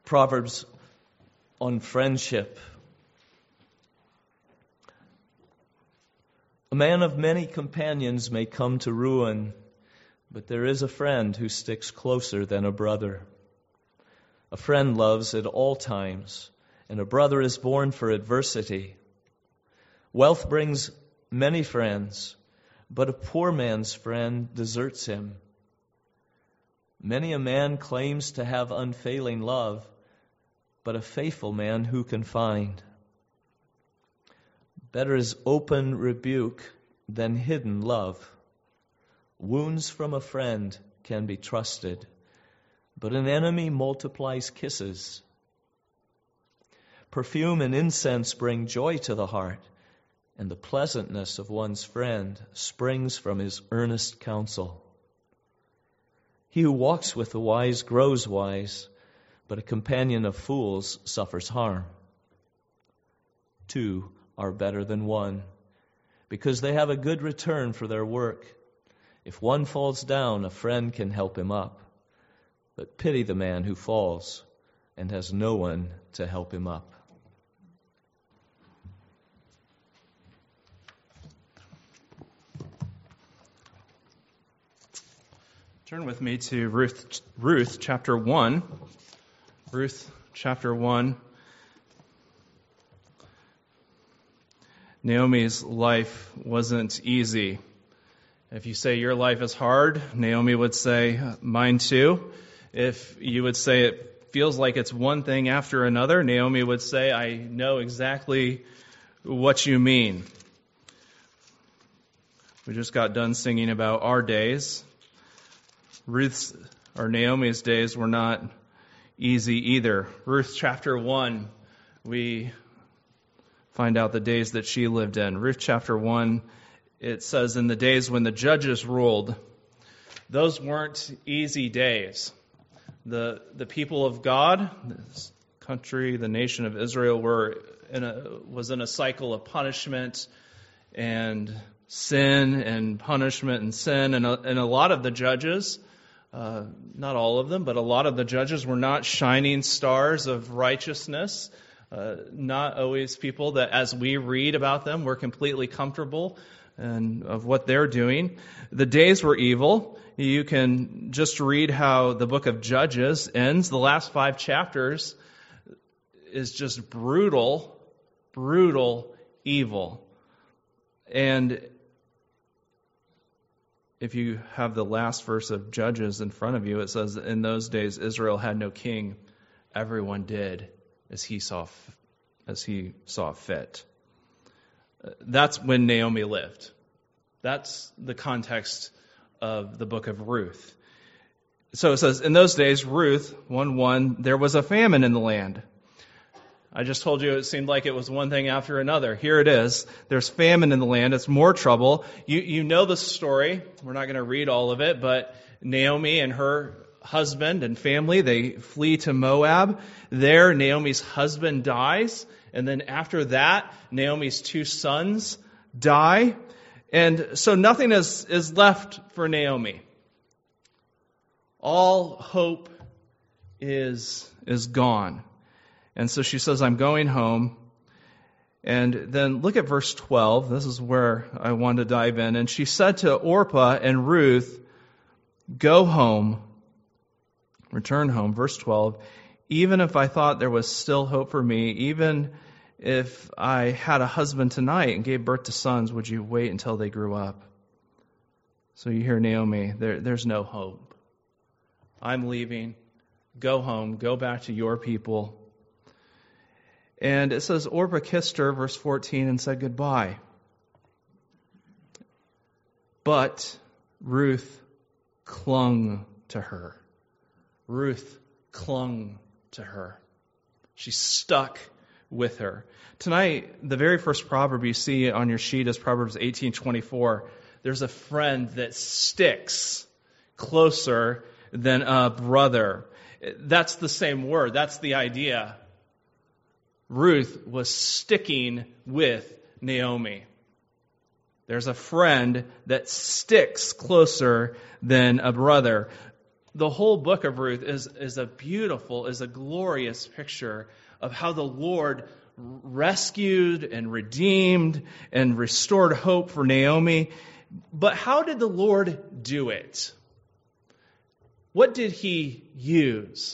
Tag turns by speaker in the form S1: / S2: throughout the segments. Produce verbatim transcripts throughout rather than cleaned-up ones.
S1: Proverbs on friendship. A man of many companions may come to ruin, but there is a friend who sticks closer than a brother. A friend loves at all times, and a brother is born for adversity. Wealth brings many friends, but a poor man's friend deserts him. Many a man claims to have unfailing love, but a faithful man who can find? Better is open rebuke than hidden love. Wounds from a friend can be trusted, but an enemy multiplies kisses. Perfume and incense bring joy to the heart, and the pleasantness of one's friend springs from his earnest counsel. He who walks with the wise grows wise, but a companion of fools suffers harm. Two are better than one, because they have a good return for their work. If one falls down, a friend can help him up. But pity the man who falls and has no one to help him up.
S2: Turn with me to Ruth, Ruth chapter one. Ruth chapter one. Naomi's life wasn't easy. If you say your life is hard, Naomi would say, mine too. If you would say it feels like it's one thing after another, Naomi would say, I know exactly what you mean. We just got done singing about our days. Ruth's or Naomi's days were not easy either. Ruth chapter one, we find out the days that she lived in. Ruth chapter one, it says, in the days when the judges ruled, those weren't easy days. The the people of God, this country, the nation of Israel, were in a was in a cycle of punishment and sin and punishment and sin, and a, and a lot of the judges, uh, not all of them, but a lot of the judges were not shining stars of righteousness. Uh, not always people that, as we read about them, we're completely comfortable and of what they're doing. The days were evil. You can just read how the book of Judges ends. The last five chapters is just brutal, brutal evil. And if you have the last verse of Judges in front of you, it says, in those days Israel had no king. Everyone did as he saw as he saw fit. That's when Naomi lived. That's the context of the book of Ruth. So it says, in those days, Ruth, one one, there was a famine in the land. I just told you it seemed like it was one thing after another. Here it is. There's famine in the land. It's more trouble. You you know the story. We're not going to read all of it, but Naomi and her husband and family, they flee to Moab. There, Naomi's husband dies. And then after that, Naomi's two sons die. And so nothing is, is left for Naomi. All hope is, is gone. And so she says, I'm going home. And then look at verse twelve. This is where I want to dive in. And she said to Orpah and Ruth, go home, return home. Verse twelve, even if I thought there was still hope for me, even if I had a husband tonight and gave birth to sons, would you wait until they grew up? So you hear Naomi, there, there's no hope. I'm leaving. Go home. Go back to your people. And it says, Orpah kissed her, verse fourteen, and said goodbye. But Ruth clung to her. Ruth clung to her. She stuck with her. Tonight, the very first proverb you see on your sheet is Proverbs eighteen twenty-four. There's a friend that sticks closer than a brother. That's the same word. That's the idea. Ruth was sticking with Naomi. There's a friend that sticks closer than a brother. the whole book of Ruth is, is a beautiful, is a glorious picture of how the Lord rescued and redeemed and restored hope for Naomi. But how did the Lord do it? What did he use?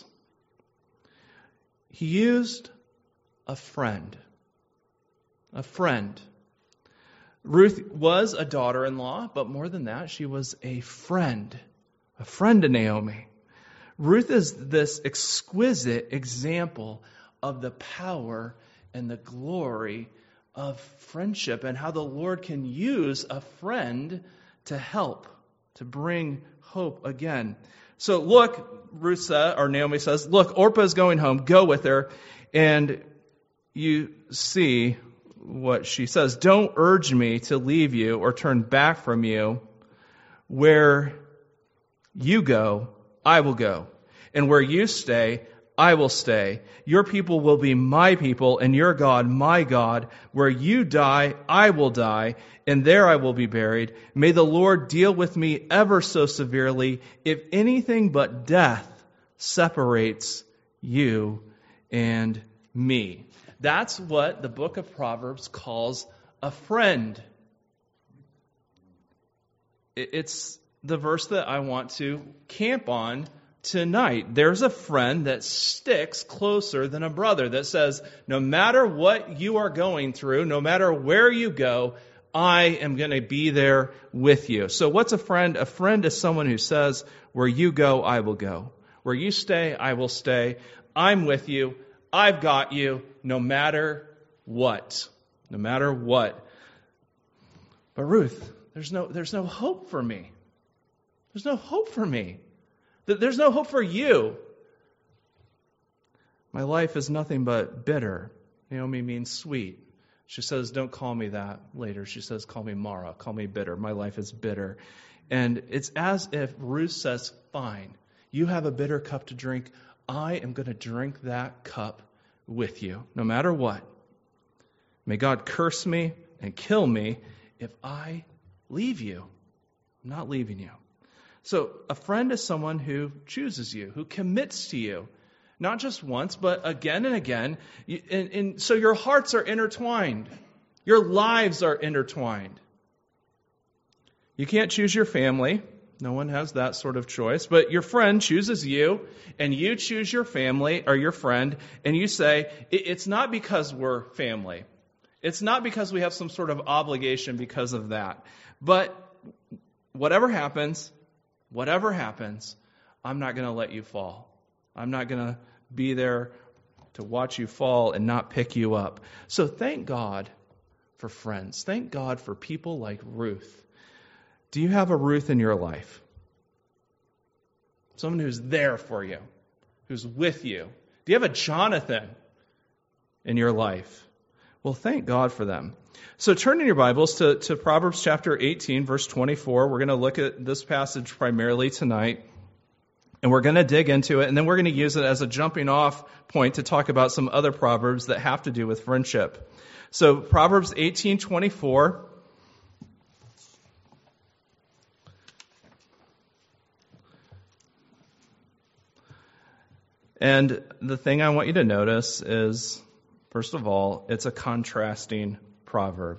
S2: He used a friend. A friend. Ruth was a daughter-in-law, but more than that, she was a friend. A friend to Naomi. Ruth is this exquisite example of the power and the glory of friendship and how the Lord can use a friend to help, to bring hope again. So look, Ruth said, or Naomi says, look, Orpah is going home, go with her. And you see what she says. Don't urge me to leave you or turn back from you. Where you go, I will go. And where you stay, I will stay. Your people will be my people, and your God, my God. Where you die, I will die, and there I will be buried. May the Lord deal with me ever so severely, if anything but death separates you and me. That's what the book of Proverbs calls a friend. It's the verse that I want to camp on tonight. There's a friend that sticks closer than a brother, that says, no matter what you are going through, no matter where you go, I am going to be there with you. So what's a friend? A friend is someone who says, where you go, I will go. Where you stay, I will stay. I'm with you. I've got you, no matter what. No matter what. But Ruth, there's no, there's no hope for me. There's no hope for me. There's no hope for you. My life is nothing but bitter. Naomi means sweet. She says, don't call me that later. She says, call me Mara. Call me bitter. My life is bitter. And it's as if Ruth says, fine, you have a bitter cup to drink. I am going to drink that cup with you, no matter what. May God curse me and kill me if I leave you. I'm not leaving you. So a friend is someone who chooses you, who commits to you, not just once, but again and again. And, and so your hearts are intertwined. Your lives are intertwined. You can't choose your family. No one has that sort of choice. But your friend chooses you, and you choose your family or your friend, and you say, it's not because we're family. It's not because we have some sort of obligation because of that. But whatever happens, Whatever happens, I'm not going to let you fall. I'm not going to be there to watch you fall and not pick you up. So thank God for friends. Thank God for people like Ruth. Do you have a Ruth in your life? Someone who's there for you, who's with you. Do you have a Jonathan in your life? Well, thank God for them. So turn in your Bibles to, to Proverbs chapter eighteen, verse twenty-four. We're going to look at this passage primarily tonight, and we're going to dig into it, and then we're going to use it as a jumping off point to talk about some other Proverbs that have to do with friendship. So Proverbs eighteen twenty-four. And the thing I want you to notice is, first of all, it's a contrasting proverb.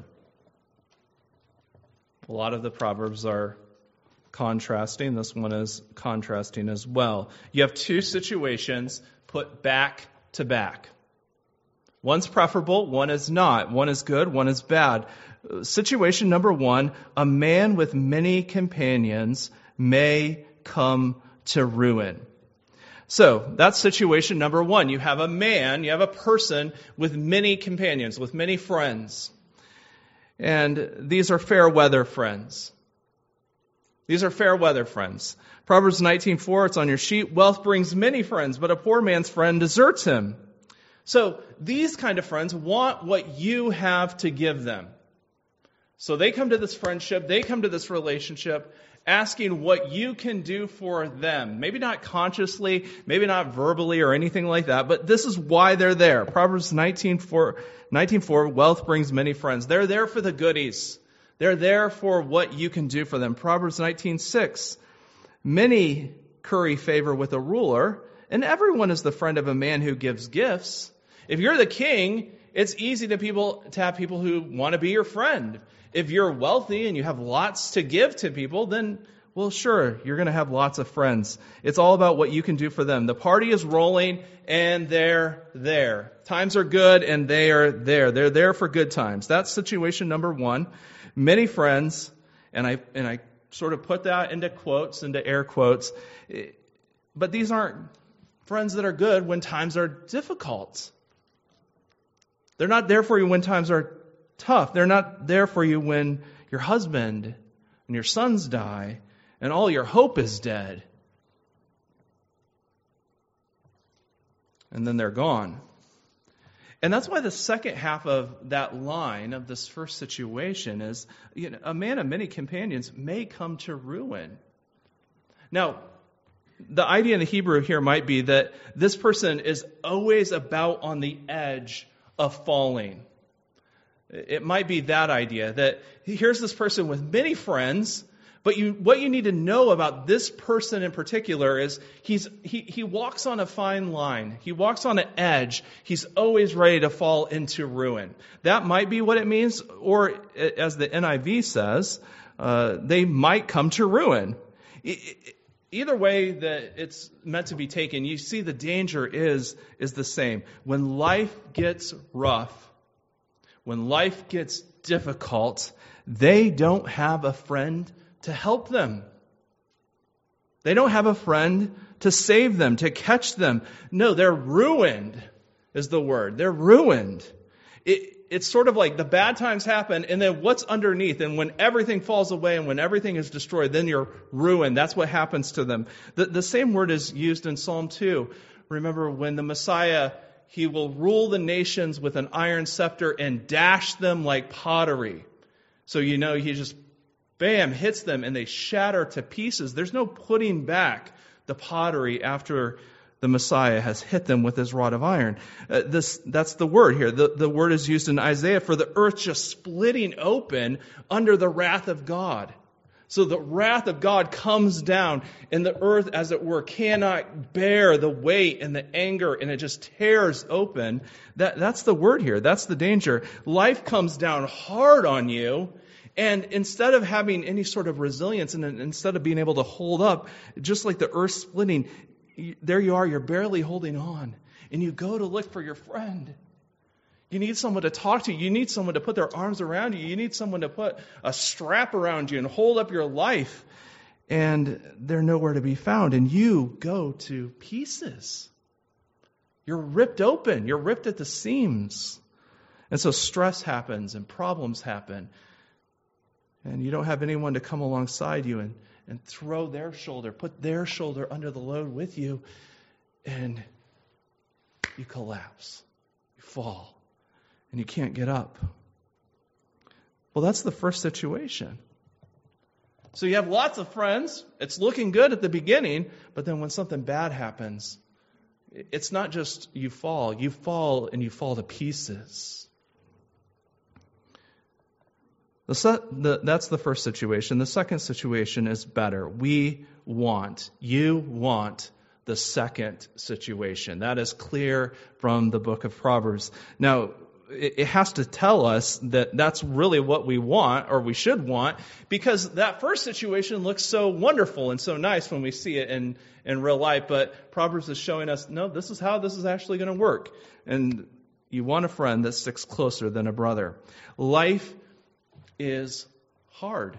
S2: A lot of the proverbs are contrasting. This one is contrasting as well. You have two situations put back to back. One's preferable, one is not. One is good, one is bad. Situation number one, a man with many companions may come to ruin. So that's situation number one. You have a man, you have a person with many companions, with many friends. And these are fair weather friends. These are fair weather friends. Proverbs nineteen four, it's on your sheet. Wealth brings many friends, but a poor man's friend deserts him. So these kind of friends want what you have to give them. So they come to this friendship, they come to this relationship asking what you can do for them. Maybe not consciously, maybe not verbally or anything like that, but this is why they're there. Proverbs nineteen four, wealth brings many friends. They're there for the goodies. They're there for what you can do for them. Proverbs nineteen six, many curry favor with a ruler, and everyone is the friend of a man who gives gifts. If you're the king, it's easy to people to have people who want to be your friend. If you're wealthy and you have lots to give to people, then, well, sure, you're going to have lots of friends. It's all about what you can do for them. The party is rolling, and they're there. Times are good, and they are there. They're there for good times. That's situation number one. Many friends, and I and I sort of put that into quotes, into air quotes, but these aren't friends that are good when times are difficult. They're not there for you when times are tough. They're not there for you when your husband and your sons die and all your hope is dead. And then they're gone. And that's why the second half of that line of this first situation is, you know, a man of many companions may come to ruin. Now, the idea in the Hebrew here might be that this person is always about on the edge of falling. It might be that idea, that here's this person with many friends, but you, what you need to know about this person in particular is he's he, he walks on a fine line. He walks on an edge. He's always ready to fall into ruin. That might be what it means, or as the N I V says, uh, they might come to ruin. Either way that it's meant to be taken, you see the danger is, is the same. When life gets rough, when life gets difficult, they don't have a friend to help them. They don't have a friend to save them, to catch them. No, they're ruined, is the word. They're ruined. It, it's sort of like the bad times happen, and then what's underneath? And when everything falls away and when everything is destroyed, then you're ruined. That's what happens to them. The, the same word is used in Psalm two. Remember, when the Messiah, he will rule the nations with an iron scepter and dash them like pottery. So you know, he just, bam, hits them and they shatter to pieces. There's no putting back the pottery after the Messiah has hit them with his rod of iron. Uh, this, that's the word here. The, the word is used in Isaiah for the earth just splitting open under the wrath of God. So the wrath of God comes down, and the earth, as it were, cannot bear the weight and the anger, and it just tears open. That, that's the word here. That's the danger. Life comes down hard on you, and instead of having any sort of resilience, and instead of being able to hold up, just like the earth splitting, there you are, you're barely holding on. And you go to look for your friend. You need someone to talk to. You need someone to put their arms around you. You need someone to put a strap around you and hold up your life. And they're nowhere to be found. And you go to pieces. You're ripped open. You're ripped at the seams. And so stress happens and problems happen. And you don't have anyone to come alongside you and and throw their shoulder, put their shoulder under the load with you, and you collapse. You fall, and you can't get up. Well, that's the first situation. So you have lots of friends. It's looking good at the beginning, but then when something bad happens, it's not just you fall. You fall, and you fall to pieces. The, the, that's the first situation. The second situation is better. We want, you want the second situation. That is clear from the book of Proverbs. Now, it, it has to tell us that that's really what we want, or we should want, because that first situation looks so wonderful and so nice when we see it in, in real life. But Proverbs is showing us, no, this is how this is actually going to work. And you want a friend that sticks closer than a brother. Life is hard.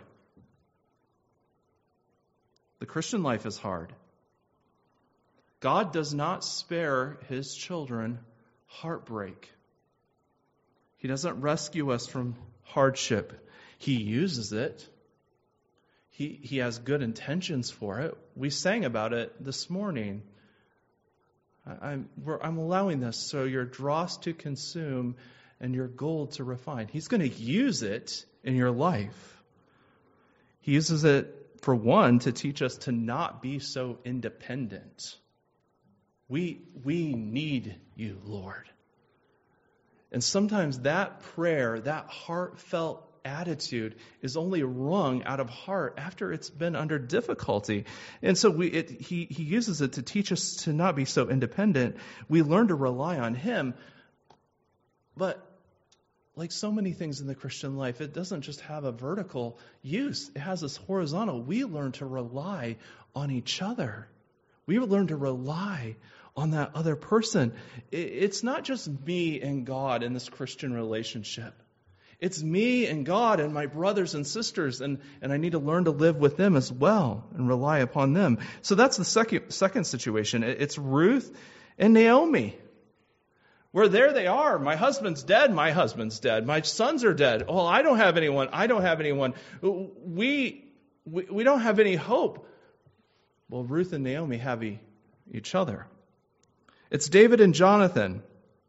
S2: The Christian life is hard. God does not spare his children heartbreak. He doesn't rescue us from hardship. He uses it. He, he has good intentions for it. We sang about it this morning. I, I'm, we're, I'm allowing this so your dross to consume and your gold to refine. He's going to use it in your life. He uses it, for one, to teach us to not be so independent. We, we need you, Lord. And sometimes that prayer, that heartfelt attitude is only wrung out of heart after it's been under difficulty. And so we, it, he, he uses it to teach us to not be so independent. We learn to rely on him. But like so many things in the Christian life, it doesn't just have a vertical use. It has this horizontal. We learn to rely on each other. We learn to rely on that other person. It's not just me and God in this Christian relationship. It's me and God and my brothers and sisters, and, and I need to learn to live with them as well and rely upon them. So that's the second, second situation. It's Ruth and Naomi. Where there they are. My husband's dead. My husband's dead. My sons are dead. Oh, I don't have anyone. I don't have anyone. We, we, we don't have any hope. Well, Ruth and Naomi have e- each other. It's David and Jonathan.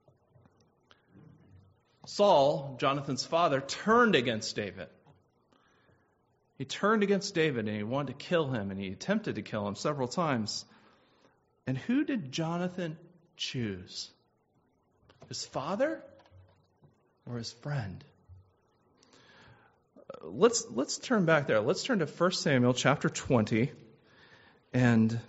S2: Saul, Jonathan's father, turned against David. He turned against David and he wanted to kill him, and he attempted to kill him several times. And who did Jonathan choose? His father or his friend? Let's let's turn back there. Let's turn to First Samuel chapter twenty. And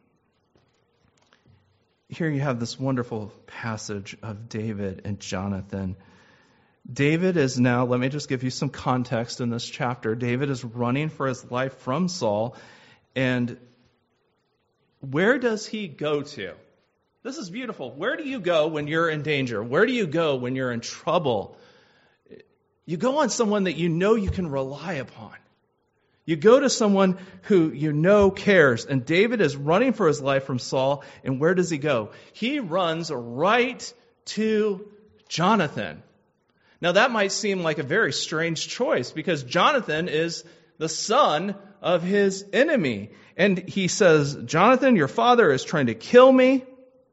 S2: here you have this wonderful passage of David and Jonathan. David is now, let me just give you some context in this chapter. David is running for his life from Saul. And where does he go to? This is beautiful. Where do you go when you're in danger? Where do you go when you're in trouble? You go on someone that you know you can rely upon. You go to someone who you know cares. And David is running for his life from Saul. And where does he go? He runs right to Jonathan. Now that might seem like a very strange choice, because Jonathan is the son of his enemy. And he says, Jonathan, your father is trying to kill me.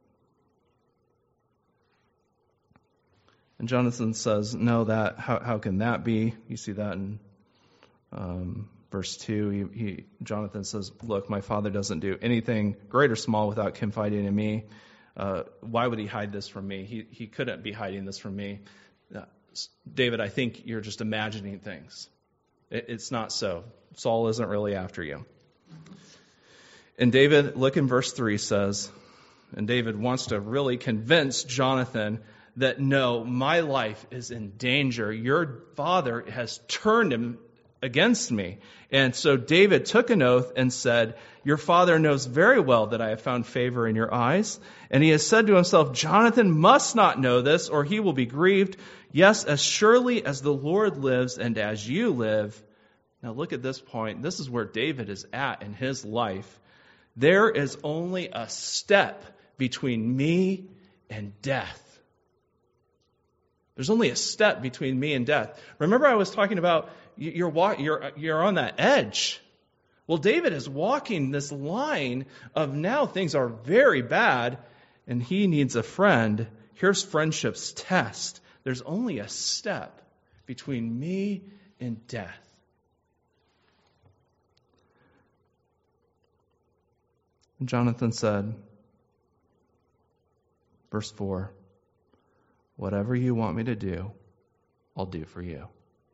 S2: And Jonathan says, no, that how, how can that be? You see that in um, verse two. He, he, Jonathan says, look, my father doesn't do anything great or small without confiding in me. Uh, why would he hide this from me? He, he couldn't be hiding this from me. Uh, David, I think you're just imagining things. It, it's not so. Saul isn't really after you. And David, look in verse three, says, and David wants to really convince Jonathan that no, my life is in danger. Your father has turned him against me. And so David took an oath and said, your father knows very well that I have found favor in your eyes. And he has said to himself, Jonathan must not know this, or he will be grieved. Yes, as surely as the Lord lives and as you live. Now look at this point. This is where David is at in his life. There is only a step between me and death. There's only a step between me and death. Remember I was talking about you're, you're, you're on that edge. Well, David is walking this line of now things are very bad and he needs a friend. Here's friendship's test. There's only a step between me and death. And Jonathan said, verse four, whatever you want me to do, I'll do for you.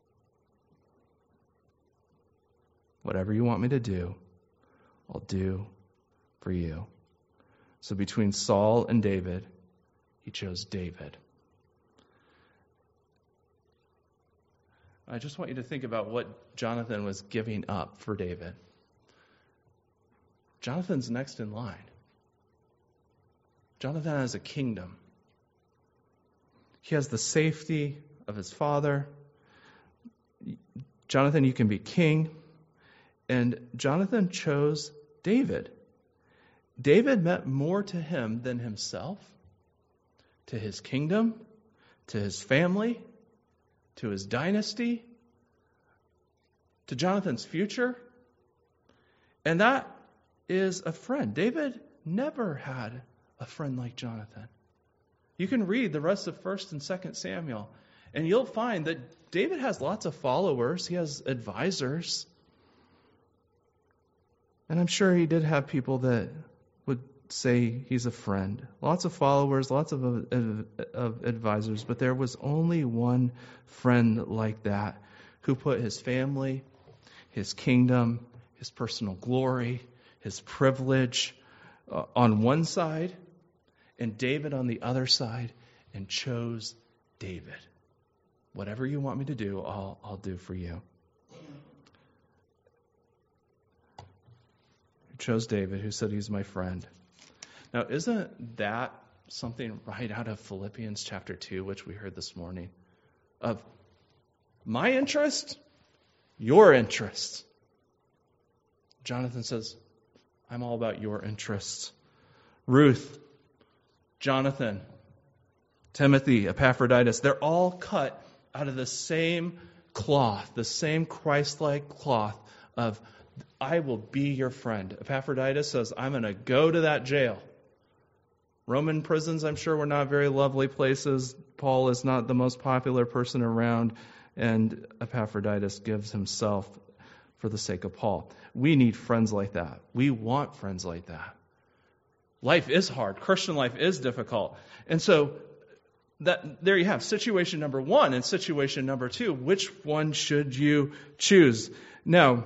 S2: Whatever you want me to do, I'll do for you. So between Saul and David, he chose David. I just want you to think about what Jonathan was giving up for David. Jonathan's next in line. Jonathan has a kingdom. He has the safety of his father. Jonathan, you can be king. And Jonathan chose David. David meant more to him than himself, to his kingdom, to his family, to his dynasty, to Jonathan's future. And that is a friend. David never had a friend like Jonathan. You can read the rest of First and Second Samuel, and you'll find that David has lots of followers. He has advisors. And I'm sure he did have people that would say he's a friend. Lots of followers, lots of, of, of advisors, but there was only one friend like that who put his family, his kingdom, his personal glory, his privilege uh, on one side, and David on the other side, and chose David. Whatever you want me to do, I'll, I'll do for you. He chose David, who said he's my friend. Now, isn't that something right out of Philippians chapter two, which we heard this morning? Of my interest, your interest. Jonathan says, I'm all about your interests. Ruth, Jonathan, Timothy, Epaphroditus, they're all cut out of the same cloth, the same Christ-like cloth of, I will be your friend. Epaphroditus says, I'm going to go to that jail. Roman prisons, I'm sure, were not very lovely places. Paul is not the most popular person around, and Epaphroditus gives himself for the sake of Paul. We need friends like that. We want friends like that. Life is hard. Christian life is difficult. And so that there you have situation number one and situation number two. Which one should you choose? Now,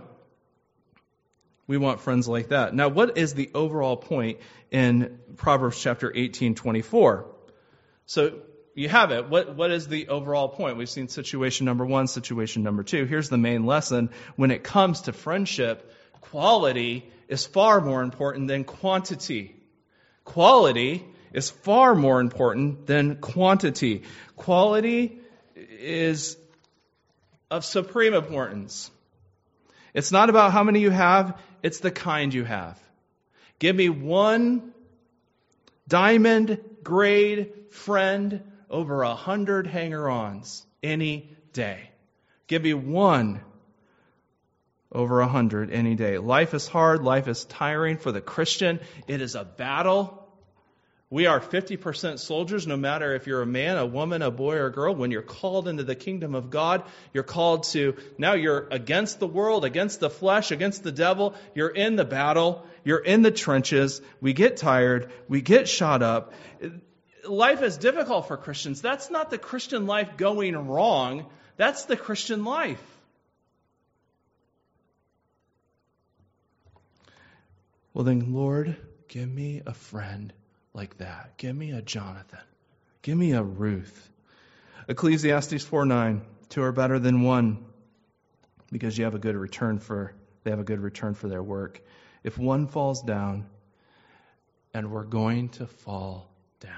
S2: we want friends like that. Now, what is the overall point in Proverbs chapter eighteen twenty-four? So you have it. What, what is the overall point? We've seen situation number one, situation number two. Here's the main lesson. When it comes to friendship, quality is far more important than quantity. Quality is far more important than quantity. Quality is of supreme importance. It's not about how many you have, it's the kind you have. Give me one diamond grade friend over a hundred hanger-ons any day. Give me one over a hundred any day. Life is hard. Life is tiring for the Christian. It is a battle. We are fifty percent soldiers, no matter if you're a man, a woman, a boy, or a girl. When you're called into the kingdom of God, you're called to, now you're against the world, against the flesh, against the devil. You're in the battle. You're in the trenches. We get tired. We get shot up. Life is difficult for Christians. That's not the Christian life going wrong. That's the Christian life. Well then, Lord, give me a friend like that. Give me a Jonathan. Give me a Ruth. Ecclesiastes four nine, two are better than one because you have a good return for, they have a good return for their work. If one falls down, and we're going to fall down.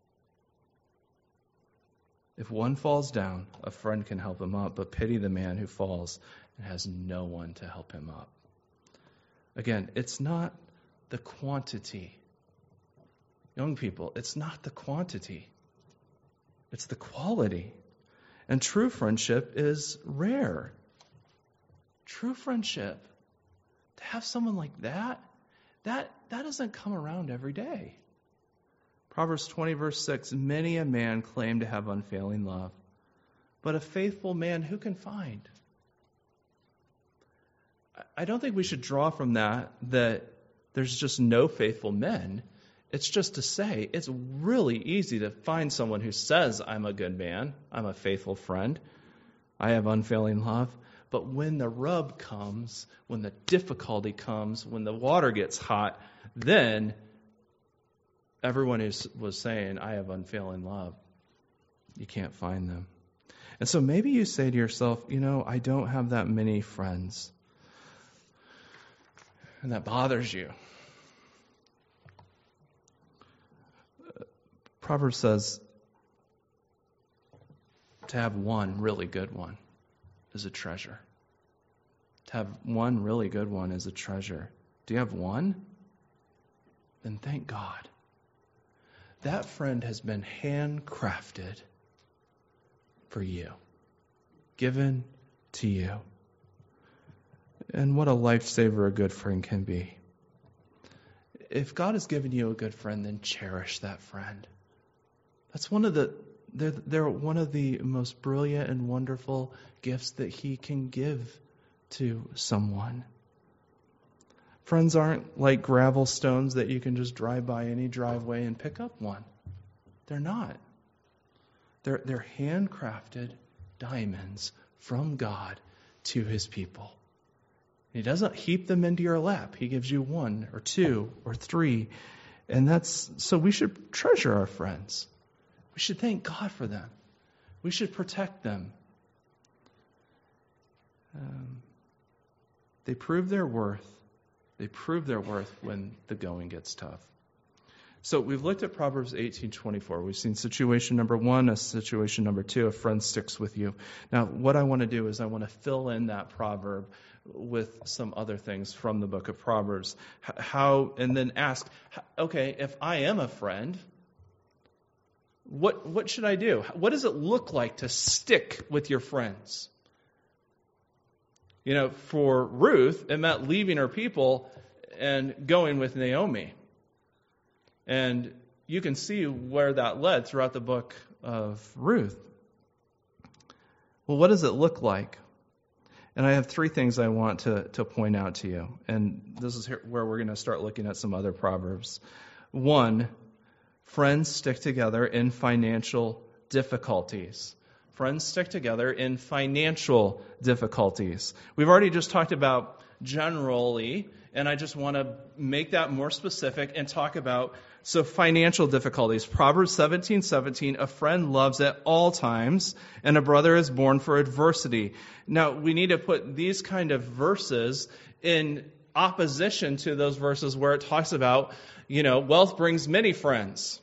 S2: If one falls down, a friend can help him up, but pity the man who falls and has no one to help him up. Again, it's not the quantity. Young people, it's not the quantity. It's the quality. And true friendship is rare. True friendship, to have someone like that, that, that doesn't come around every day. Proverbs twenty, verse six, many a man claimed to have unfailing love, but a faithful man who can find? I don't think we should draw from that that there's just no faithful men. It's just to say it's really easy to find someone who says, I'm a good man, I'm a faithful friend, I have unfailing love. But when the rub comes, when the difficulty comes, when the water gets hot, then everyone who was saying, I have unfailing love, you can't find them. And so maybe you say to yourself, you know, I don't have that many friends. And that bothers you. Proverbs says to have one really good one is a treasure. To have one really good one is a treasure. Do you have one? Then thank God. That friend has been handcrafted for you, given to you. And what a lifesaver a good friend can be. If God has given you a good friend, then cherish that friend. That's one of the they're, they're one of the most brilliant and wonderful gifts that He can give to someone. Friends aren't like gravel stones that you can just drive by any driveway and pick up one. They're not. They're they're handcrafted diamonds from God to his people. He doesn't heap them into your lap. He gives you one or two or three. And that's so we should treasure our friends. We should thank God for them. We should protect them. Um, they prove their worth. They prove their worth when the going gets tough. So we've looked at Proverbs eighteen twenty-four. We've seen situation number one, a situation number two, a friend sticks with you. Now, what I want to do is I want to fill in that proverb with some other things from the book of Proverbs. How, and then ask, okay, if I am a friend, what what should I do? What does it look like to stick with your friends? You know, for Ruth, it meant leaving her people and going with Naomi. And you can see where that led throughout the book of Ruth. Well, what does it look like? And I have three things I want to, to point out to you. And this is where we're going to start looking at some other proverbs. One, friends stick together in financial difficulties. Friends stick together in financial difficulties. We've already just talked about generally, and I just want to make that more specific and talk about so financial difficulties. Proverbs seventeen seventeen, a friend loves at all times, and a brother is born for adversity. Now, we need to put these kind of verses in opposition to those verses where it talks about, you know, wealth brings many friends.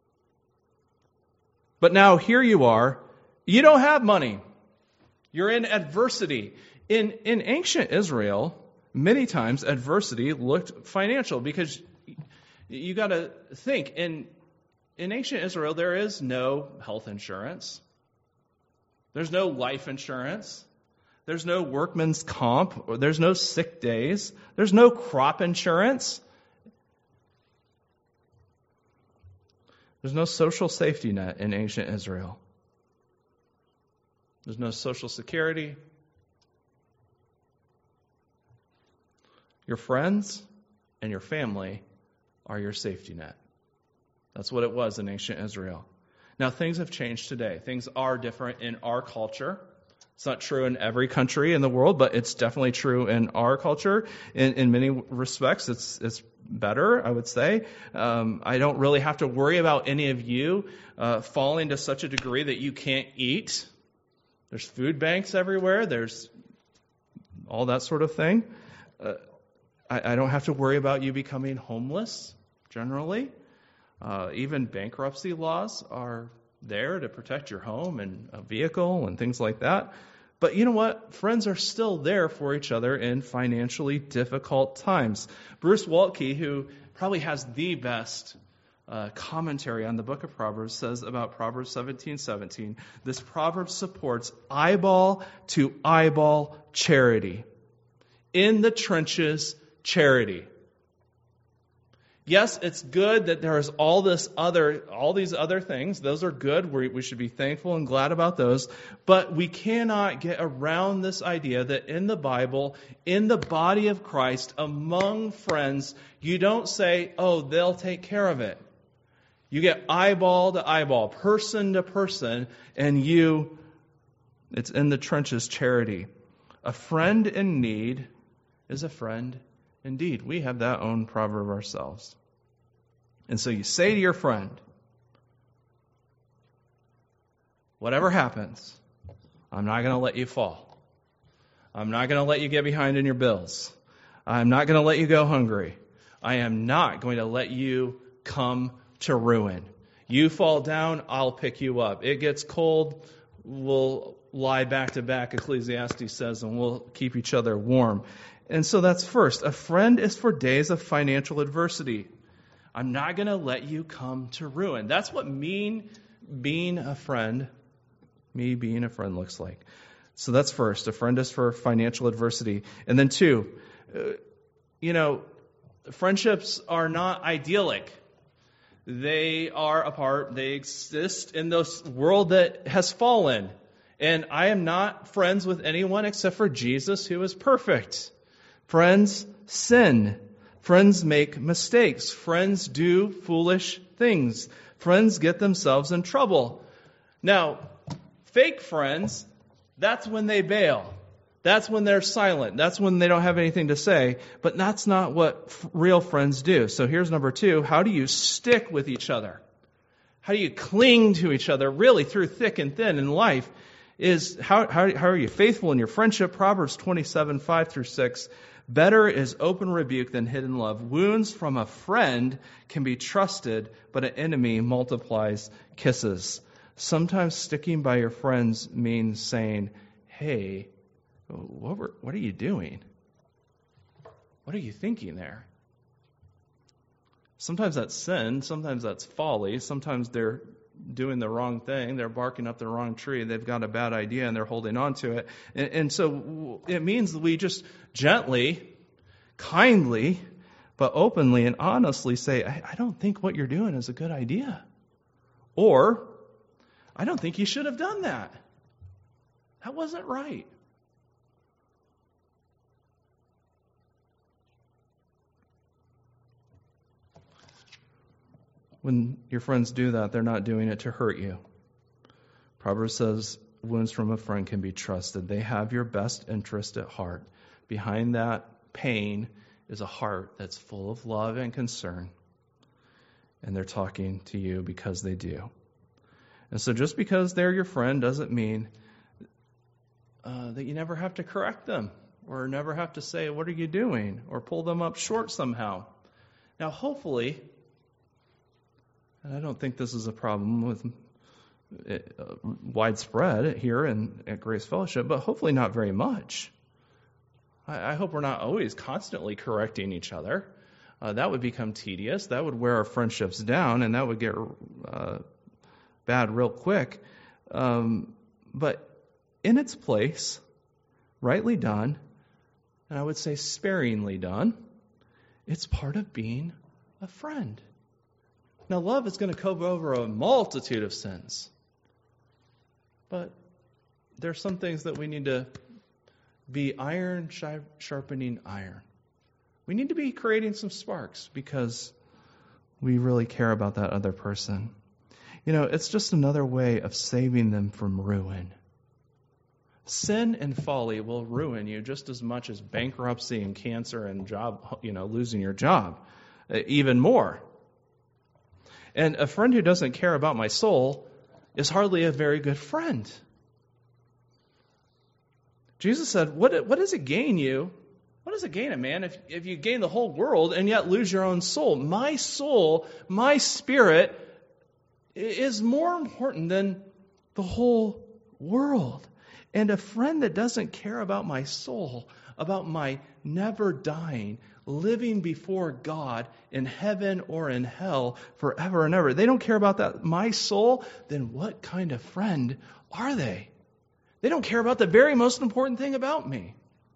S2: But now here you are, you don't have money. You're in adversity. In in ancient Israel, many times adversity looked financial because you got to think, in in ancient Israel, there is no health insurance. There's no life insurance. There's no workman's comp. Or there's no sick days. There's no crop insurance. There's no social safety net in ancient Israel. There's no social security. Your friends and your family are your safety net. That's what it was in ancient Israel. Now, things have changed today. Things are different in our culture. It's not true in every country in the world, but it's definitely true in our culture. In, in many respects, it's it's better, I would say. Um, I don't really have to worry about any of you uh, falling to such a degree that you can't eat. There's food banks everywhere. There's all that sort of thing. Uh, I, I don't have to worry about you becoming homeless, generally. Uh, even bankruptcy laws are there to protect your home and a vehicle and things like that. But you know what? Friends are still there for each other in financially difficult times. Bruce Waltke, who probably has the best uh, commentary on the book of Proverbs, says about Proverbs seventeen seventeen, this proverb supports eyeball to eyeball charity. In the trenches, charity. Yes, it's good that there's all this other, all these other things. Those are good. We, we should be thankful and glad about those. But we cannot get around this idea that in the Bible, in the body of Christ, among friends, you don't say, oh, they'll take care of it. You get eyeball to eyeball, person to person, and you, it's in the trenches, charity. A friend in need is a friend indeed. We have that own proverb ourselves. And so you say to your friend, whatever happens, I'm not going to let you fall. I'm not going to let you get behind in your bills. I'm not going to let you go hungry. I am not going to let you come to ruin. You fall down, I'll pick you up. It gets cold, we'll lie back to back, Ecclesiastes says, and we'll keep each other warm. And so that's first. A friend is for days of financial adversity. I'm not going to let you come to ruin. That's what mean being a friend, me being a friend looks like. So that's first. A friend is for financial adversity. And then two, uh, you know, friendships are not idyllic. They are apart. They exist in this world that has fallen. And I am not friends with anyone except for Jesus, who is perfect. Friends sin. Friends make mistakes. Friends do foolish things. Friends get themselves in trouble. Now, fake friends, That's when they bail. That's when they're silent. That's when they don't have anything to say. But that's not what f- real friends do. So here's number two. How do you stick with each other? How do you cling to each other really through thick and thin in life? Is how, how, how are you faithful in your friendship? Proverbs twenty-seven, five through six. Better is open rebuke than hidden love. Wounds from a friend can be trusted, but an enemy multiplies kisses. Sometimes sticking by your friends means saying, hey, what, were, what are you doing? What are you thinking there? Sometimes that's sin. Sometimes that's folly. Sometimes they're doing the wrong thing. They're barking up the wrong tree. They've got a bad idea and they're holding on to it. And, and so it means that we just gently, kindly, but openly and honestly say, I, I don't think what you're doing is a good idea. Or, I don't think you should have done that. That wasn't right. When your friends do that, they're not doing it to hurt you. Proverbs says, wounds from a friend can be trusted. They have your best interest at heart. Behind that pain is a heart that's full of love and concern. And they're talking to you because they do. And so just because they're your friend doesn't mean uh, that you never have to correct them or never have to say, what are you doing? Or pull them up short somehow. Now, hopefully, and I don't think this is a problem with uh, widespread here in, at Grace Fellowship, but hopefully not very much. I, I hope we're not always constantly correcting each other. Uh, that would become tedious. That would wear our friendships down, and that would get uh, bad real quick. Um, but in its place, rightly done, and I would say sparingly done, it's part of being a friend. Now, love is going to cover over a multitude of sins. But there are some things that we need to be iron sharpening iron. We need to be creating some sparks because we really care about that other person. You know, it's just another way of saving them from ruin. Sin and folly will ruin you just as much as bankruptcy and cancer and job, you know, losing your job, even more. And a friend who doesn't care about my soul is hardly a very good friend. Jesus said, what, what does it gain you? What does it gain a man if, if you gain the whole world and yet lose your own soul? My soul, my spirit is more important than the whole world. And a friend that doesn't care about my soul, about my never dying, living before God in heaven or in hell forever and ever, they don't care about that, my soul, then what kind of friend are they? They don't care about the very most important thing about me.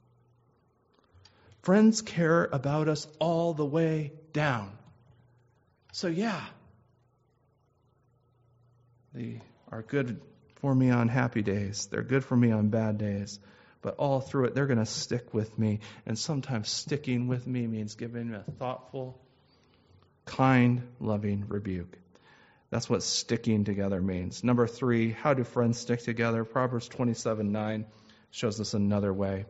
S2: Friends care about us all the way down. So yeah, they are good for me on happy days. They're good for me on bad days. But all through it, they're going to stick with me. And sometimes sticking with me means giving me a thoughtful, kind, loving rebuke. That's what sticking together means. Number three, how do friends stick together? Proverbs twenty-seven nine shows us another way.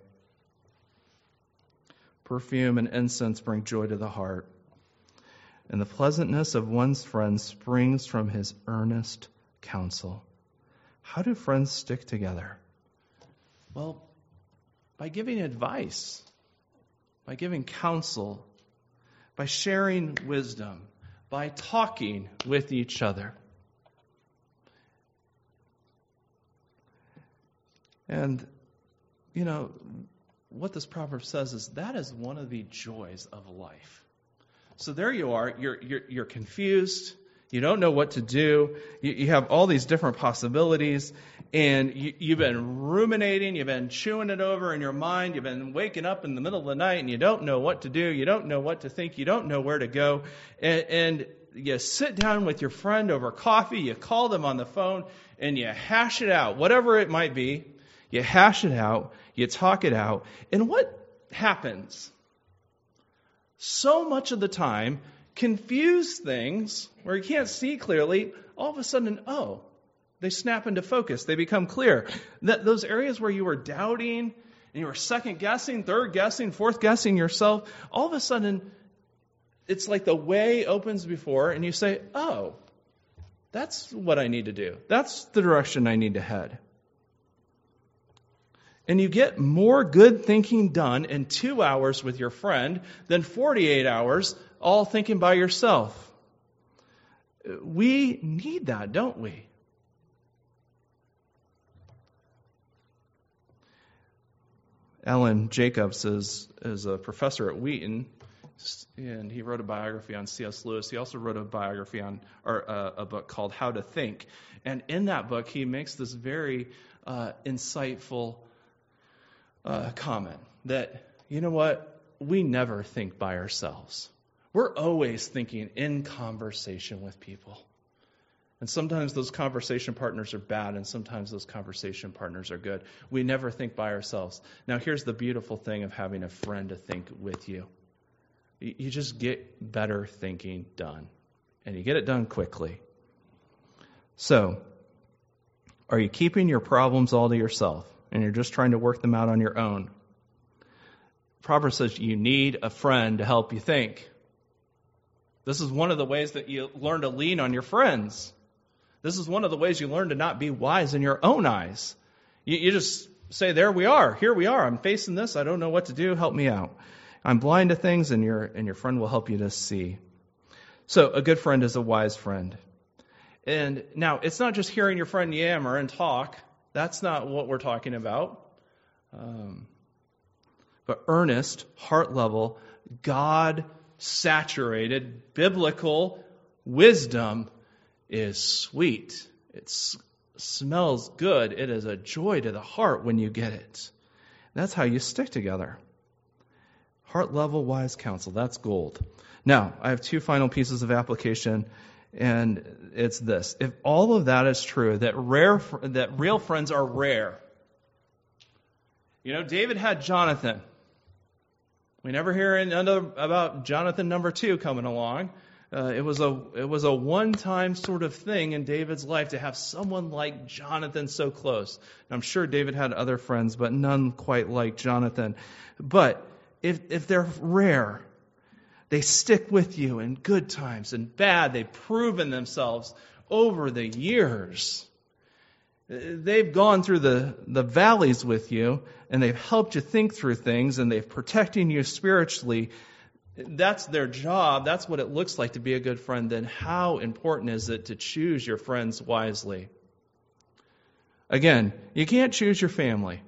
S2: Perfume and incense bring joy to the heart, and the pleasantness of one's friend springs from his earnest counsel. How do friends stick together? Well, by giving advice, by giving counsel, by sharing wisdom, by talking with each other. And, you know, what this proverb says is that is one of the joys of life. So there you are, you're you're, you're confused, you don't know what to do, you, you have all these different possibilities, and you, you've been ruminating, you've been chewing it over in your mind, you've been waking up in the middle of the night, and you don't know what to do, you don't know what to think, you don't know where to go, and, and you sit down with your friend over coffee, you call them on the phone, and you hash it out, whatever it might be. You hash it out, you talk it out, and what happens? So much of the time, confused things, where you can't see clearly, all of a sudden, oh, They snap into focus. They become clear. That those areas where you were doubting and you were second guessing, third guessing, fourth guessing yourself, all of a sudden, it's like the way opens before and you say, oh, that's what I need to do. That's the direction I need to head. And you get more good thinking done in two hours with your friend than forty-eight hours all thinking by yourself. We need that, don't we? Alan Jacobs is, is a professor at Wheaton, and he wrote a biography on C S Lewis. He also wrote a biography on, or a, a book called How to Think. And in that book, he makes this very uh, insightful uh, comment that, you know what, we never think by ourselves. We're always thinking in conversation with people. And sometimes those conversation partners are bad, and sometimes those conversation partners are good. We never think by ourselves. Now, here's the beautiful thing of having a friend to think with you. You just get better thinking done, and you get it done quickly. So, are you keeping your problems all to yourself, and you're just trying to work them out on your own? Proverbs says you need a friend to help you think. This is one of the ways that you learn to lean on your friends. This is one of the ways you learn to not be wise in your own eyes. You, you just say, there we are, here we are, I'm facing this, I don't know what to do, help me out. I'm blind to things, and your and your friend will help you to see. So a good friend is a wise friend. And now, it's not just hearing your friend yammer and talk. That's not what we're talking about. Um, but earnest, heart-level, God-saturated, biblical wisdom is sweet. It s- smells good. It is a joy to the heart when you get it. That's how you stick together. Heart-level wise counsel. That's gold. Now, I have two final pieces of application, and it's this. If all of that is true, that rare, that real friends are rare. You know, David had Jonathan. We never hear another about Jonathan number two coming along. Uh, it was a it was a one-time sort of thing in David's life to have someone like Jonathan so close. And I'm sure David had other friends, but none quite like Jonathan. But if if they're rare, they stick with you in good times and bad. They've proven themselves over the years. They've gone through the, the valleys with you, and they've helped you think through things, and they've protected you spiritually. That's their job. That's what it looks like to be a good friend. Then how important is it to choose your friends wisely? Again, you can't choose your family.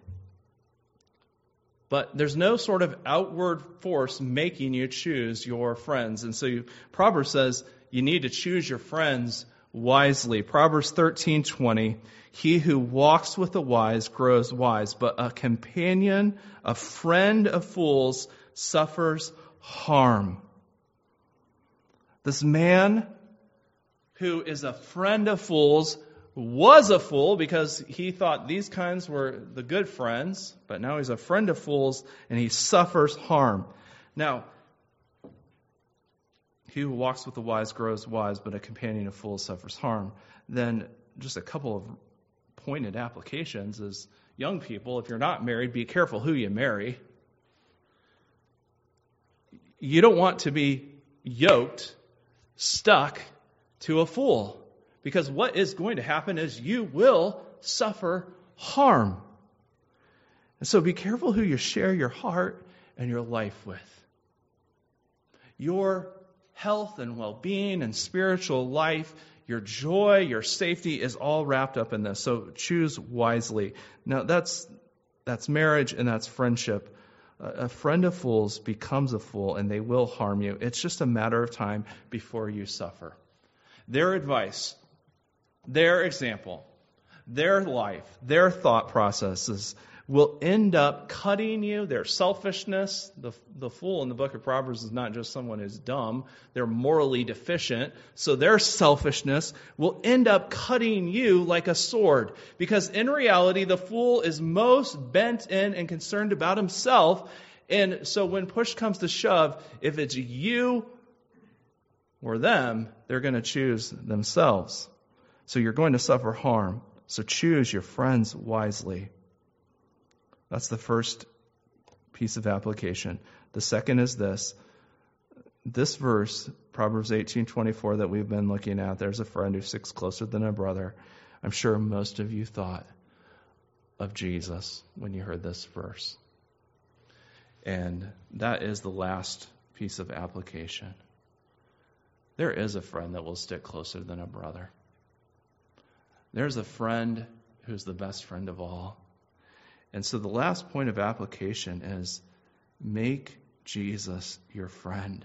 S2: But there's no sort of outward force making you choose your friends. And so you, Proverbs says you need to choose your friends wisely. Proverbs thirteen twenty, he who walks with the wise grows wise, but a companion, a friend of fools suffers harm. This man who is a friend of fools was a fool because he thought these kinds were the good friends, but now he's a friend of fools and he suffers harm. Now, he who walks with the wise grows wise, but a companion of fools suffers harm. Then just a couple of pointed applications is, young people, if you're not married, be careful who you marry. You don't want to be yoked, stuck to a fool. Because what is going to happen is you will suffer harm. And so be careful who you share your heart and your life with. Your health and well-being and spiritual life, your joy, your safety is all wrapped up in this. So choose wisely. Now that's that's marriage and that's friendship. A friend of fools becomes a fool and they will harm you. It's just a matter of time before you suffer. Their advice, their example, their life, their thought processes will end up cutting you. Their selfishness, the, the fool in the book of Proverbs is not just someone who's dumb. They're morally deficient. So their selfishness will end up cutting you like a sword. Because in reality, the fool is most bent in and concerned about himself. And so when push comes to shove, if it's you or them, they're going to choose themselves. So you're going to suffer harm. So choose your friends wisely. That's the first piece of application. The second is this. This verse, Proverbs eighteen twenty-four that we've been looking at, there's a friend who sticks closer than a brother. I'm sure most of you thought of Jesus when you heard this verse. And that is the last piece of application. There is a friend that will stick closer than a brother. There's a friend who's the best friend of all. And so the last point of application is make Jesus your friend.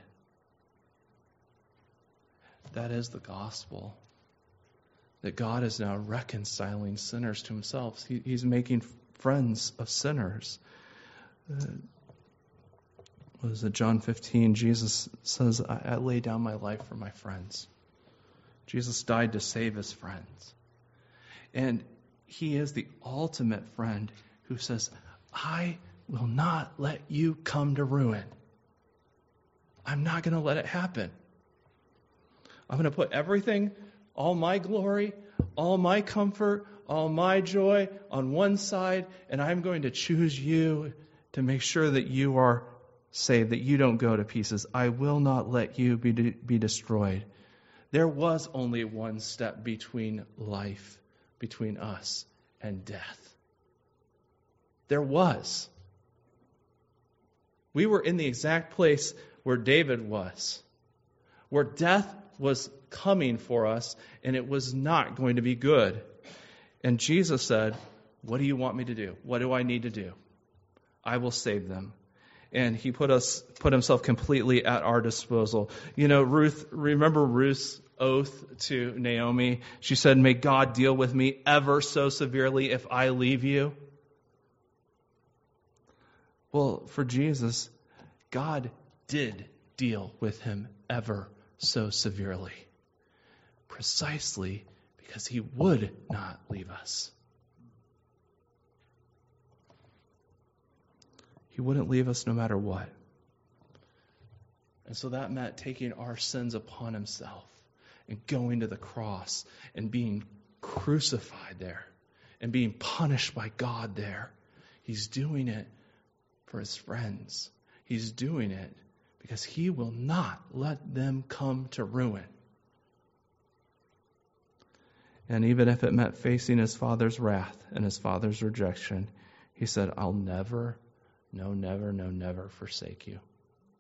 S2: That is the gospel. That God is now reconciling sinners to himself. He, he's making friends of sinners. Uh, what is it, John fifteen? Jesus says, I, I lay down my life for my friends. Jesus died to save his friends. And he is the ultimate friend who says, I will not let you come to ruin. I'm not going to let it happen. I'm going to put everything, all my glory, all my comfort, all my joy on one side, and I'm going to choose you to make sure that you are saved, that you don't go to pieces. I will not let you be, de- be destroyed. There was only one step between life, between us and death. There was. We were in the exact place where David was, where death was coming for us, and it was not going to be good. And Jesus said, what do you want me to do? What do I need to do? I will save them. And he put us, put himself completely at our disposal. You know, Ruth, remember Ruth's oath to Naomi? She said, may God deal with me ever so severely if I leave you. Well, for Jesus, God did deal with him ever so severely. Precisely because he would not leave us. He wouldn't leave us no matter what. And so that meant taking our sins upon himself and going to the cross and being crucified there and being punished by God there. He's doing it for his friends. He's doing it because he will not let them come to ruin. And even if it meant facing his Father's wrath and his Father's rejection, he said, I'll never, no, never, no, never forsake you.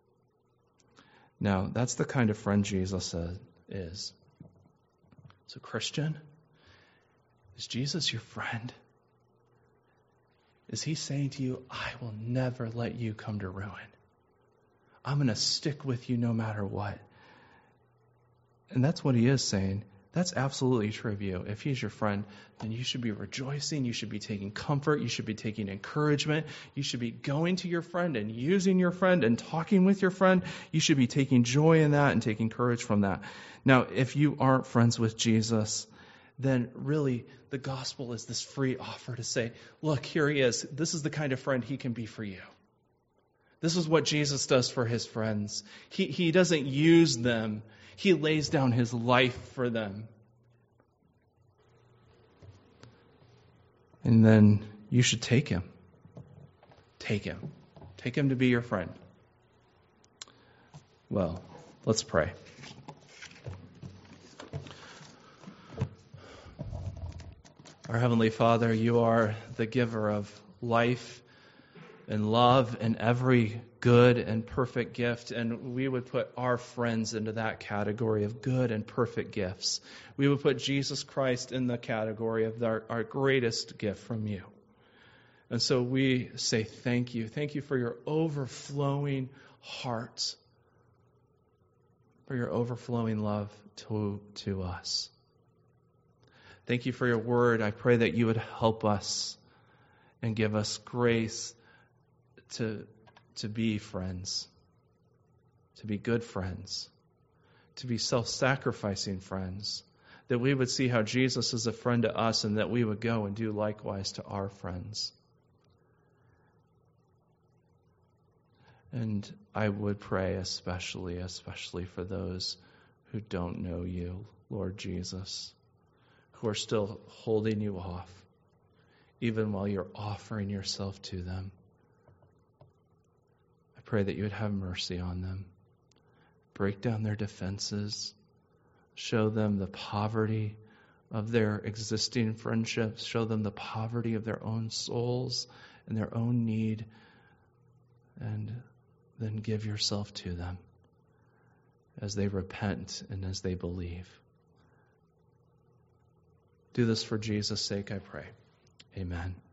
S2: Now, that's the kind of friend Jesus is. So, Christian, is Jesus your friend? Is he saying to you, I will never let you come to ruin. I'm going to stick with you no matter what. And that's what he is saying. That's absolutely true of you. If he's your friend, then you should be rejoicing. You should be taking comfort. You should be taking encouragement. You should be going to your friend and using your friend and talking with your friend. You should be taking joy in that and taking courage from that. Now, if you aren't friends with Jesus, then really the gospel is this free offer to say, look, here he is. This is the kind of friend he can be for you. This is what Jesus does for his friends. He, he doesn't use them. He lays down his life for them. And then you should take him. Take him. Take him to be your friend. Well, let's pray. Our Heavenly Father, you are the giver of life and love and every good and perfect gift, and we would put our friends into that category of good and perfect gifts. We would put Jesus Christ in the category of our, our greatest gift from you. And so we say thank you. Thank you for your overflowing heart, for your overflowing love to, to us. Thank you for your word. I pray that you would help us and give us grace to to be friends, to be good friends, to be self-sacrificing friends, that we would see how Jesus is a friend to us and that we would go and do likewise to our friends. And I would pray especially, especially for those who don't know you, Lord Jesus, who are still holding you off, even while you're offering yourself to them. I pray that you would have mercy on them. Break down their defenses. Show them the poverty of their existing friendships. Show them the poverty of their own souls and their own need. And then give yourself to them as they repent and as they believe. Do this for Jesus' sake, I pray. Amen.